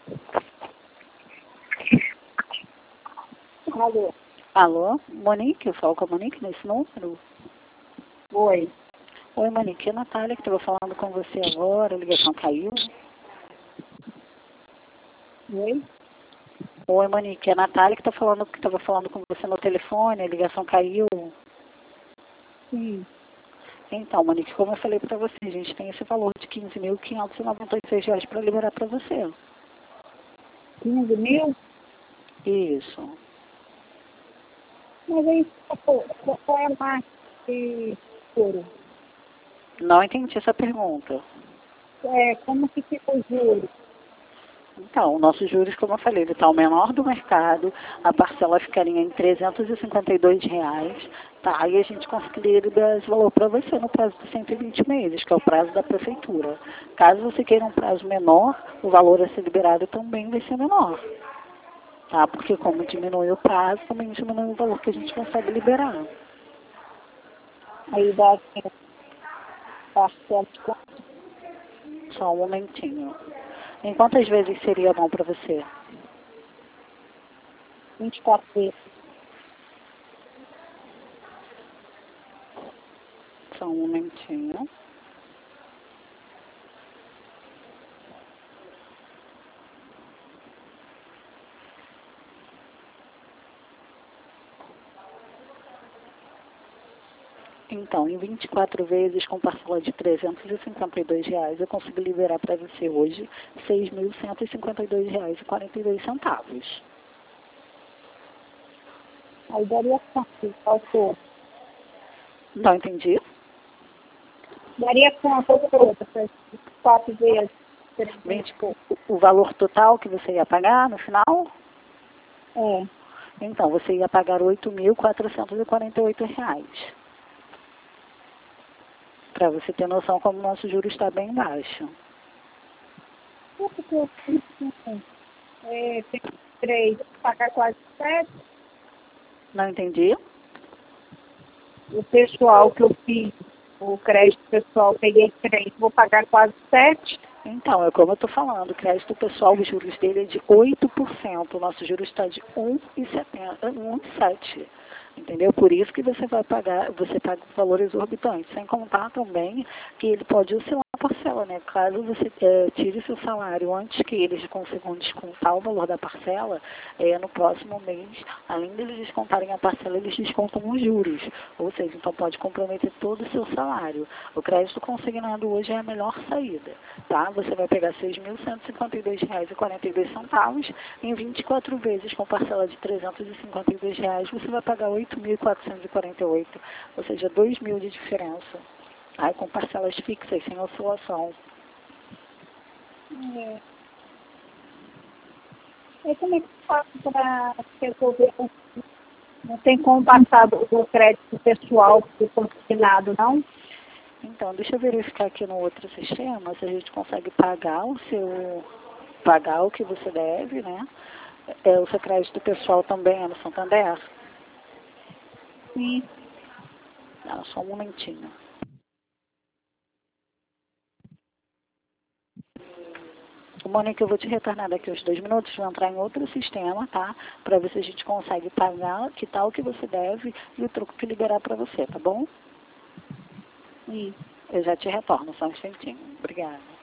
Alô? Alô? Monique, eu falo com a Monique nesse número? Oi. Oi, Monique, é a Natália que estava falando com você agora, a ligação caiu. Oi? Oi, Monique, é a Natália que estava falando com você no telefone, a ligação caiu. Sim. Então, Monique, como eu falei para você, a gente tem esse valor de R$ 15.596 para liberar para você. 15 mil? Isso. Mas aí, qual é a marca de seguro? Não entendi essa pergunta. Como que fica o juro? Então, o nosso juros, como eu falei, ele está o menor do mercado, a parcela ficaria em R$ 352, tá? E a gente conseguiria liberar esse valor para você no prazo de 120 meses, que é o prazo da prefeitura. Caso você queira um prazo menor, o valor a ser liberado também vai ser menor, tá? Porque como diminui o prazo, também diminui o valor que a gente consegue liberar. Aí dá parcela de quanto? Só um momentinho. Em quantas vezes seria bom para você? 24 vezes. Só um momentinho. Então, em 24 vezes, com parcela de R$ 352, eu consigo liberar para você hoje R$ 6.152,42. Aí daria quanto? Qual? Não entendi? Daria quanto outra? 4 vezes. 20, o valor total que você ia pagar no final? É. Então, você ia pagar R$ 8.448. Para você ter noção como o nosso juro está bem baixo. Quanto que eu fiz? Tem 3, pagar quase 7. Não entendi? O pessoal que eu fiz, o crédito pessoal, peguei 3, vou pagar quase 7. Então, é como eu estou falando, o crédito pessoal, os juros dele é de 8%, o nosso juro está de 1,7%. Entendeu? Por isso que você paga um valor exorbitante, sem contar também que ele pode oscilar a parcela, né? Caso você tire seu salário antes que eles consigam descontar o valor da parcela, no próximo mês, além deles descontarem a parcela, eles descontam os juros. Ou seja, então pode comprometer todo o seu salário. O crédito consignado hoje é a melhor saída, tá? Você vai pegar R$ 6.152,42 em 24 vezes com parcela de R$ 352, você vai pagar R$ 8.448, ou seja, R$ 2.000 de diferença. Aí com parcelas fixas, sem oscilação. E como é que eu faço para resolver? Não tem como passar do crédito pessoal do consignado, não? Então, deixa eu verificar aqui no outro sistema se a gente consegue pagar o que você deve, né? O seu crédito pessoal também é no Santander? Sim. Não, só um momentinho. Mônica, eu vou te retornar daqui uns 2 minutos, vou entrar em outro sistema, tá? Para ver se a gente consegue pagar, quitar o que você deve e o troco que liberar para você, tá bom? Sim. Eu já te retorno, só um instantinho. Obrigada.